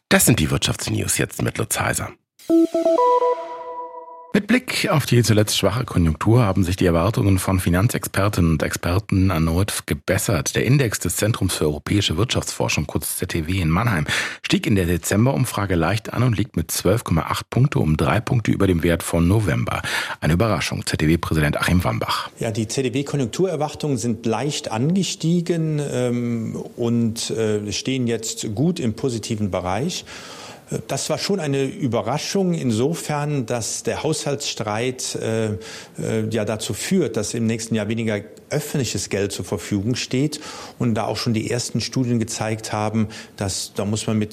Das sind die Wirtschaftsnews jetzt mit Lutz Heiser. Mit Blick auf die zuletzt schwache Konjunktur haben sich die Erwartungen von Finanzexpertinnen und Experten erneut gebessert. Der Index des Zentrums für europäische Wirtschaftsforschung, kurz ZEW in Mannheim, stieg in der Dezemberumfrage leicht an und liegt mit 12,8 Punkte um 3 Punkte über dem Wert von November. Eine Überraschung, ZEW-Präsident Achim Wambach. Ja, die ZEW-Konjunkturerwartungen sind leicht angestiegen und stehen jetzt gut im positiven Bereich. Das war schon eine Überraschung insofern, dass der Haushaltsstreit dazu führt, dass im nächsten Jahr weniger öffentliches Geld zur Verfügung steht und da auch schon die ersten Studien gezeigt haben, dass da muss man mit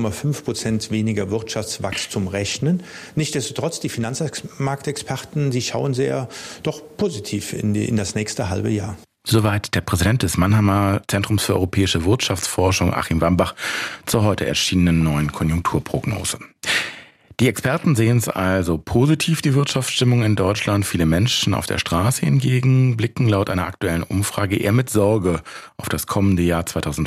0,5% weniger Wirtschaftswachstum rechnen. Nichtsdestotrotz, die Finanzmarktexperten, die schauen sehr doch positiv in das nächste halbe Jahr. Soweit der Präsident des Mannheimer Zentrums für europäische Wirtschaftsforschung, Achim Wambach, zur heute erschienenen neuen Konjunkturprognose. Die Experten sehen es also positiv, die Wirtschaftsstimmung in Deutschland. Viele Menschen auf der Straße hingegen blicken laut einer aktuellen Umfrage eher mit Sorge auf das kommende Jahr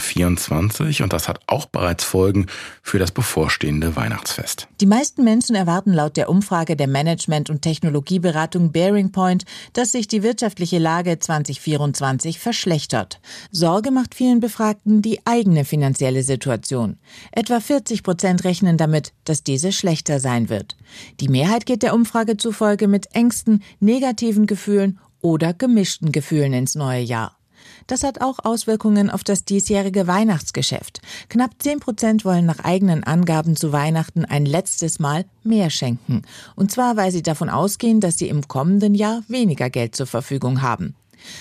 2024. Und das hat auch bereits Folgen für das bevorstehende Weihnachtsfest. Die meisten Menschen erwarten laut der Umfrage der Management- und Technologieberatung Bearing Point, dass sich die wirtschaftliche Lage 2024 verschlechtert. Sorge macht vielen Befragten die eigene finanzielle Situation. Etwa 40% rechnen damit, dass diese schlechter sein wird. Die Mehrheit geht der Umfrage zufolge mit Ängsten, negativen Gefühlen oder gemischten Gefühlen ins neue Jahr. Das hat auch Auswirkungen auf das diesjährige Weihnachtsgeschäft. Knapp 10% wollen nach eigenen Angaben zu Weihnachten ein letztes Mal mehr schenken. Und zwar, weil sie davon ausgehen, dass sie im kommenden Jahr weniger Geld zur Verfügung haben.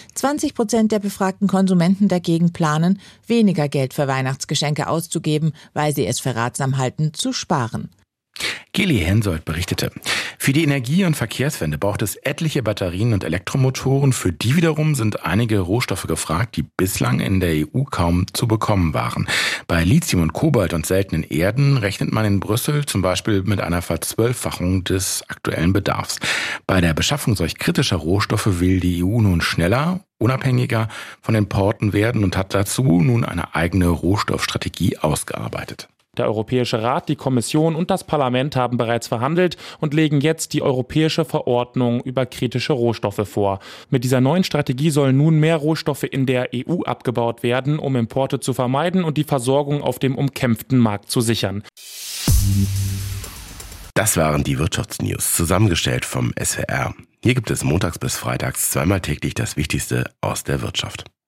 20% der befragten Konsumenten dagegen planen, weniger Geld für Weihnachtsgeschenke auszugeben, weil sie es für ratsam halten, zu sparen. Geli Hensoldt berichtete, für die Energie- und Verkehrswende braucht es etliche Batterien und Elektromotoren. Für die wiederum sind einige Rohstoffe gefragt, die bislang in der EU kaum zu bekommen waren. Bei Lithium und Kobalt und seltenen Erden rechnet man in Brüssel zum Beispiel mit einer Verzwölffachung des aktuellen Bedarfs. Bei der Beschaffung solch kritischer Rohstoffe will die EU nun schneller, unabhängiger von Importen werden und hat dazu nun eine eigene Rohstoffstrategie ausgearbeitet. Der Europäische Rat, die Kommission und das Parlament haben bereits verhandelt und legen jetzt die europäische Verordnung über kritische Rohstoffe vor. Mit dieser neuen Strategie sollen nun mehr Rohstoffe in der EU abgebaut werden, um Importe zu vermeiden und die Versorgung auf dem umkämpften Markt zu sichern. Das waren die Wirtschaftsnews, zusammengestellt vom SWR. Hier gibt es montags bis freitags zweimal täglich das Wichtigste aus der Wirtschaft.